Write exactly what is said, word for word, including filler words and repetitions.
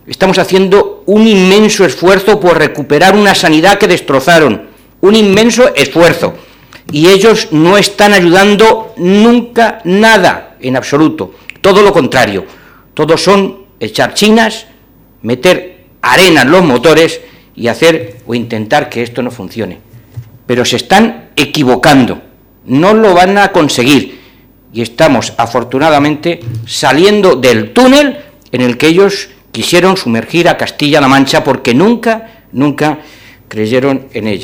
Estamos haciendo un inmenso esfuerzo por recuperar una sanidad que destrozaron, un inmenso esfuerzo. Y ellos no están ayudando nunca nada, en absoluto. Todo lo contrario. Todos son echar chinas, meter arena en los motores y hacer o intentar que esto no funcione. Pero se están equivocando. No lo van a conseguir. Y estamos, afortunadamente, saliendo del túnel en el que ellos quisieron sumergir a Castilla-La Mancha porque nunca, nunca creyeron en ella.